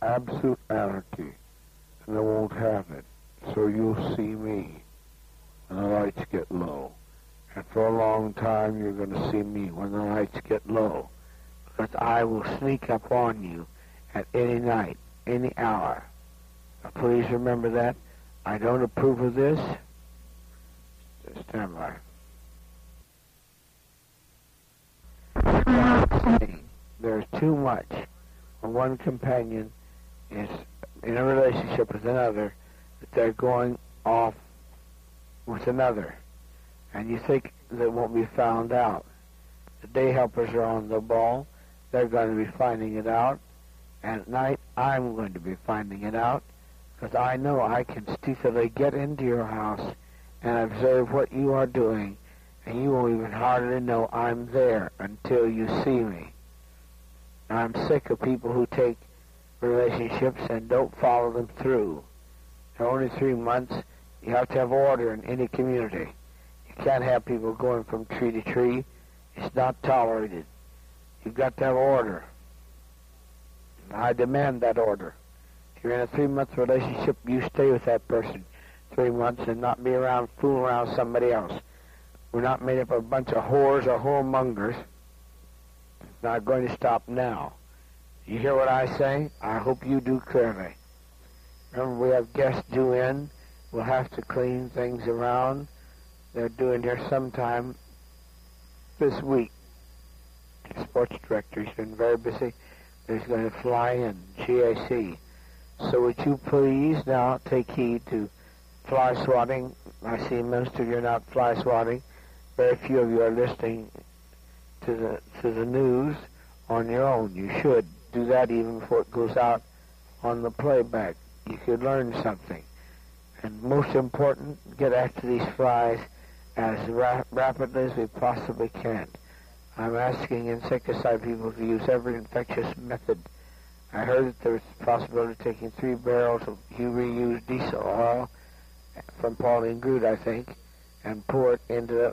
absolute anarchy, and I won't have it. So you'll see me when the lights get low. And for a long time you're going to see me when the lights get low. Because I will sneak up on you at any night, any hour. Now please remember that. I don't approve of this. Stand by. There's too much when one companion is in a relationship with another that they're going off with another. And you think that won't be found out. The day helpers are on the ball. They're going to be finding it out. And at night, I'm going to be finding it out. Because I know I can stealthily get into your house and observe what you are doing. And you won't even hardly know I'm there until you see me. I'm sick of people who take relationships and don't follow them through. For only 3 months, you have to have order in any community. You can't have people going from tree to tree. It's not tolerated. You've got to have order. And I demand that order. If you're in a 3-month relationship, you stay with that person 3 months and not be around, fooling around somebody else. We're not made up of a bunch of whores or whoremongers. It's not going to stop now. You hear what I say? I hope you do clearly. Remember, we have guests due in. We'll have to clean things around. They're doing here sometime this week. The sports director, he's been very busy. He's going to fly in, GAC. So would you please now take heed to fly swatting? I see, Minister, you're not fly swatting. Very few of you are listening to the news on your own. You should do that even before it goes out on the playback. You could learn something. And most important, get after these flies as rapidly as we possibly can. I'm asking insecticide people to use every infectious method. I heard that there was a possibility of taking 3 barrels of reused diesel oil from Pauline Groot, I think, and pour it into the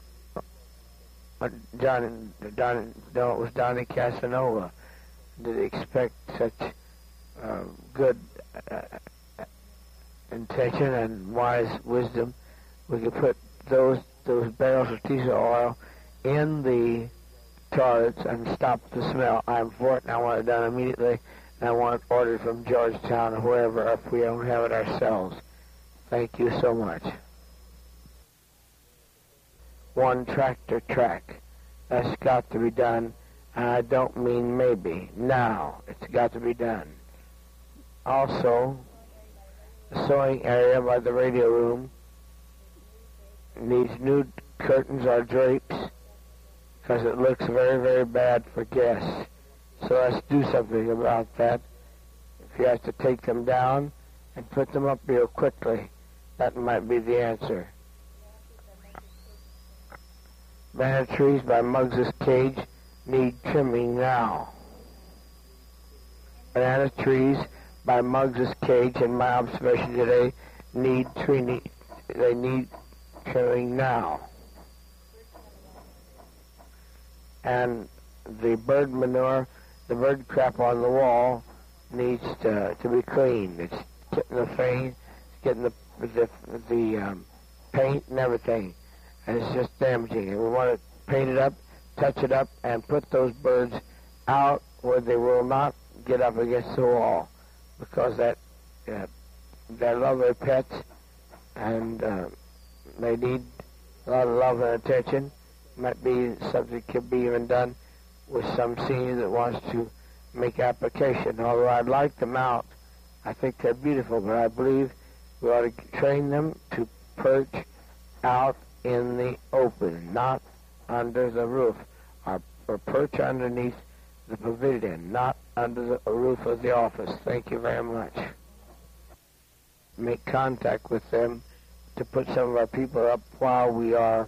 it was Donnie Casanova. Did he expect such good intention and wise wisdom? We could put those barrels of diesel oil in the toilets and stop the smell. I'm for it, and I want it done immediately, and I want it ordered from Georgetown or wherever if we don't have it ourselves. Thank you so much. 1 tractor track. That's got to be done. And I don't mean maybe. Now. It's got to be done. Also, the sewing area by the radio room needs new curtains or drapes because it looks very, very bad for guests. So let's do something about that. If you have to take them down and put them up real quickly, that might be the answer. Banana trees by Muggs's Cage need trimming now. Banana trees by Muggs's Cage, in my observation today, need trimming now. And the bird manure, the bird crap on the wall needs to be cleaned. It's getting the paint, getting the paint and everything. And it's just damaging it. We want to paint it up, touch it up, and put those birds out where they will not get up against the wall, because they're lovely pets, and they need a lot of love and attention. Might be something that could be even done with some senior that wants to make application. Although I'd like them out, I think they're beautiful, but I believe we ought to train them to perch out in the open, not under the roof, or perch underneath the pavilion, not under the roof of the office. Thank you very much. Make contact with them to put some of our people up while we are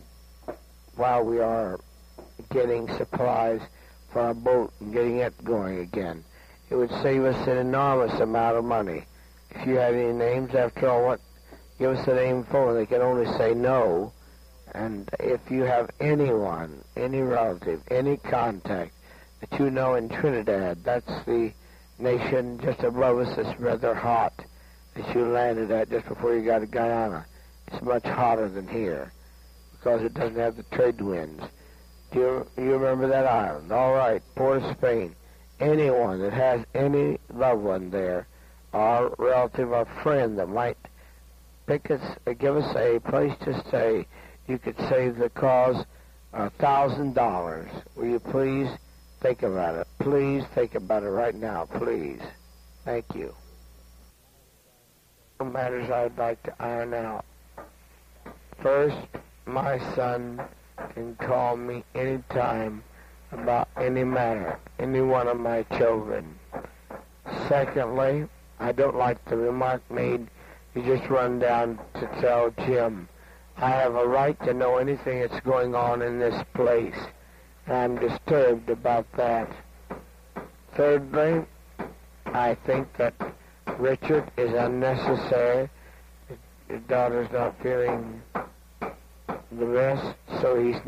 getting supplies for our boat and getting it going again. It would save us an enormous amount of money. If you had any names, after all, give us a name for them. They can only say no. And if you have anyone, any relative, any contact that you know in Trinidad, that's the nation just above us that's rather hot that you landed at just before you got to Guyana. It's much hotter than here because it doesn't have the trade winds. Do you remember that island? All right, Port of Spain. Anyone that has any loved one there, or relative or friend that might give us a place to stay, you could save the cause $1,000. Will you please think about it? Please think about it right now, please. Thank you. Matters I'd like to iron out. First, my son can call me anytime about any matter, any one of my children. Secondly, I don't like the remark made, you just run down to tell Jim. I have a right to know anything that's going on in this place, and I'm disturbed about that. Thirdly, I think that Richard is unnecessary. His daughter's not feeling the best, so he's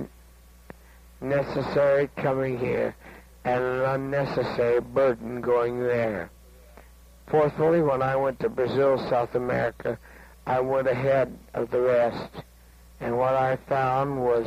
necessary coming here and an unnecessary burden going there. Fourthly, when I went to Brazil, South America, I went ahead of the rest, and what I found was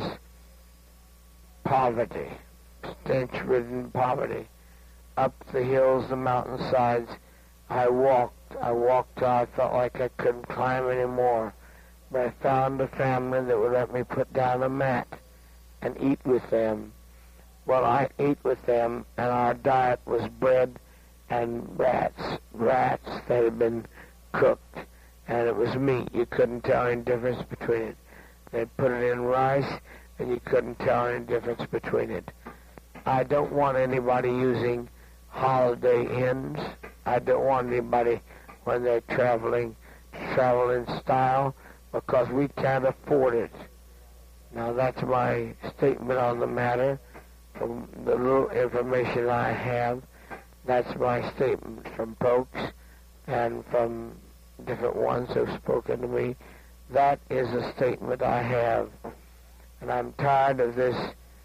poverty, stench-ridden poverty. Up the hills, the mountainsides, I walked till I felt like I couldn't climb anymore. But I found a family that would let me put down a mat and eat with them. Well, I ate with them, and our diet was bread and rats that had been cooked, and it was meat. You couldn't tell any difference between it. They put it in rice, and you couldn't tell any difference between it. I don't want anybody using Holiday Inns. I don't want anybody, when they're traveling, travel in style, because we can't afford it. Now, that's my statement on the matter. From the little information I have, that's my statement from folks and from different ones who've spoken to me. That is a statement I have. And I'm tired of this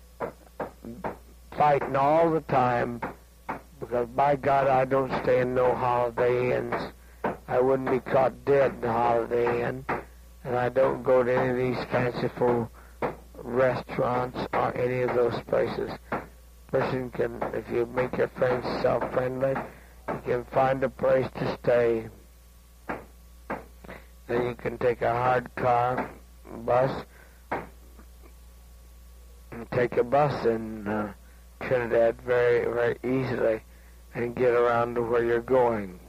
fighting all the time, because by God, I don't stay in no Holiday Inns. I wouldn't be caught dead in the Holiday Inn. And I don't go to any of these fanciful restaurants or any of those places. Person can, if you make your friends self-friendly, you can find a place to stay. Then you can take a hard car, bus, and take a bus in Trinidad very, very easily and get around to where you're going.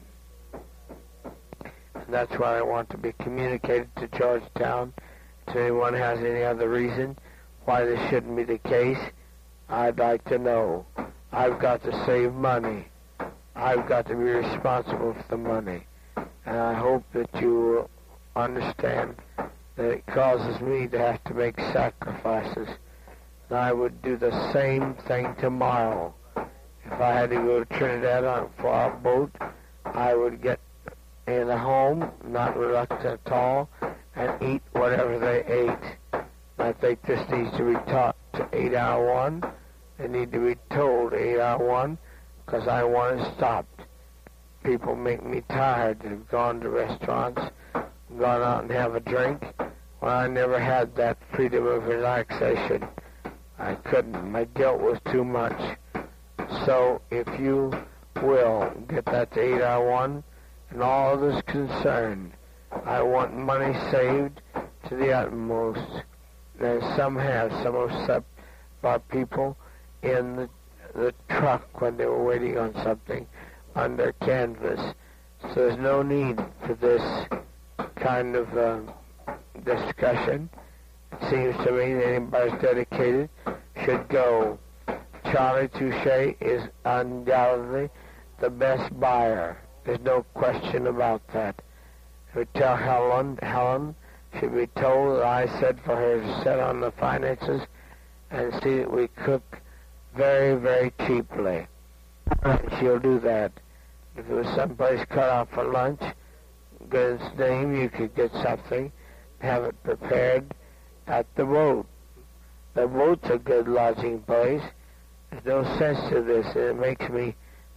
And that's what I want to be communicated to Georgetown. If anyone has any other reason why this shouldn't be the case, I'd like to know. I've got to save money. I've got to be responsible for the money. And I hope that you understand that it causes me to have to make sacrifices. And I would do the same thing tomorrow. If I had to go to Trinidad on a boat, I would get in a home, not reluctant at all, and eat whatever they ate. I think this needs to be taught to 8-hour one. They need to be told 8-hour one, because I want it stopped. People make me tired that have gone to restaurants, gone out and have a drink, when I never had that freedom of relaxation. I couldn't. My guilt was too much. So if you will get that to 8-hour one, and all others concerned, I want money saved to the utmost. And some have set by people in the truck when they were waiting on something under canvas. So there's no need for this kind of discussion. It seems to me that anybody who's dedicated should go. Charlie Touche is undoubtedly the best buyer. There's no question about that. I would tell Helen should be told that I said for her to set on the finances and see that we cook very, very cheaply. And she'll do that. If it was someplace cut off for lunch, goodness name, you could get something, have it prepared at the boat. The boat's a good lodging place. There's no sense to this. It makes me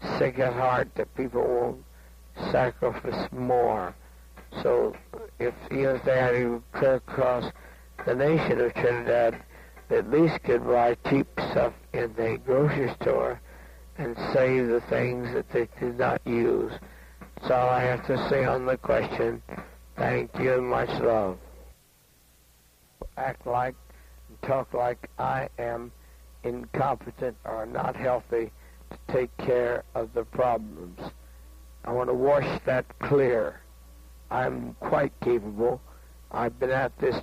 sick at heart that people won't sacrifice more. So if even if they had to clear across the nation of Trinidad, they at least could buy cheap stuff in the grocery store and save the things that they did not use. That's all I have to say on the question. Thank you and much love. Act like and talk like I am incompetent or not healthy to take care of the problems. I want to wash that clear. I'm quite capable. I've been at this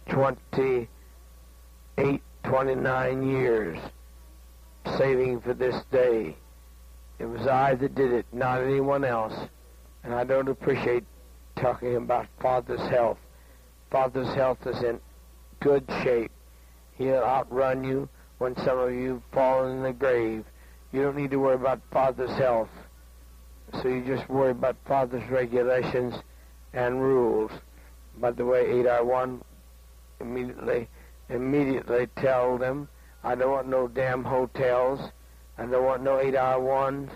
29 years, saving for this day. It was I that did it, not anyone else. And I don't appreciate talking about Father's health. Father's health is in good shape. He'll outrun you when some of you fall in the grave. You don't need to worry about Father's health. So you just worry about Father's regulations and rules. By the way, 8R1, immediately tell them, I don't want no damn hotels. I don't want no 8R1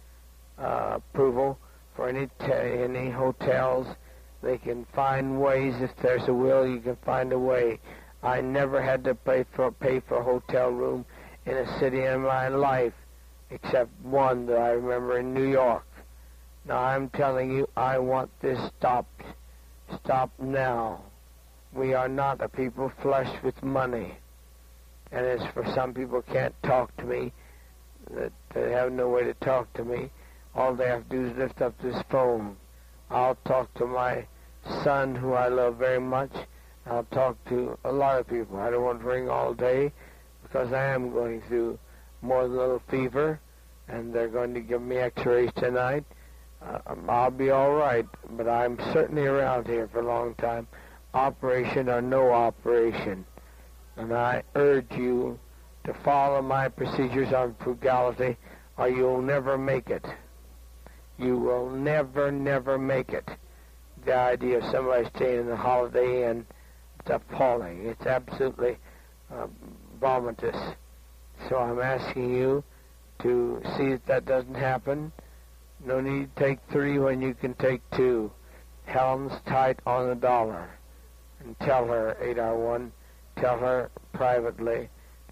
approval for any hotels. They can find ways. If there's a will, you can find a way. I never had to pay for a hotel room in a city in my life, except one that I remember in New York. Now I'm telling you, I want this stopped. Stop now. We are not a people flushed with money. And as for some people can't talk to me, that they have no way to talk to me, all they have to do is lift up this phone. I'll talk to my son, who I love very much. I'll talk to a lot of people. I don't want to ring all day because I am going through more than a little fever, and they're going to give me x-rays tonight. I'll be all right, but I'm certainly around here for a long time, operation or no operation. And I urge you to follow my procedures on frugality, or you'll never make it. You will never make it. The idea of somebody staying in the Holiday Inn, it's appalling. It's absolutely vomitous. So I'm asking you to see that doesn't happen. No need to take 3 when you can take 2. Helen's tight on the dollar. And tell her, 8R1, tell her privately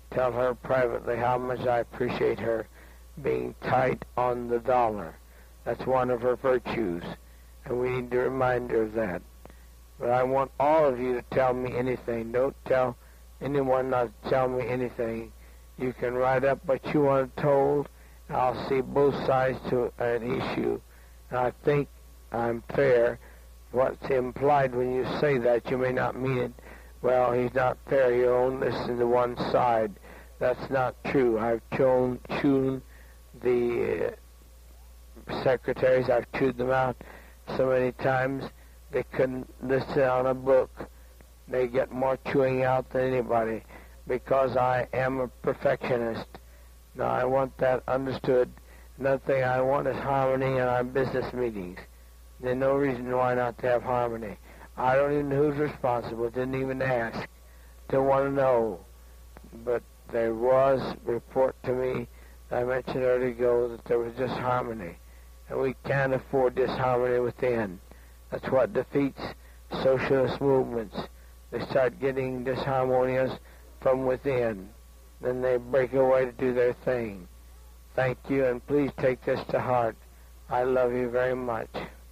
how much I appreciate her being tight on the dollar. That's one of her virtues, and we need to remind her of that. But I want all of you to tell me anything. Don't tell anyone not to tell me anything. You can write up what you want told. I'll see both sides to an issue. And I think I'm fair. What's implied when you say that, you may not mean it. Well, he's not fair. You only listen to one side. That's not true. I've chewed the secretaries. I've chewed them out so many times they couldn't listen on a book. They get more chewing out than anybody because I am a perfectionist. Now, I want that understood. Another thing I want is harmony in our business meetings. There's no reason why not to have harmony. I don't even know who's responsible. Didn't even ask. Don't want to know. But there was a report to me that I mentioned earlier ago that there was disharmony. And we can't afford disharmony within. That's what defeats socialist movements. They start getting disharmonious from within. Then they break away to do their thing. Thank you, and please take this to heart. I love you very much.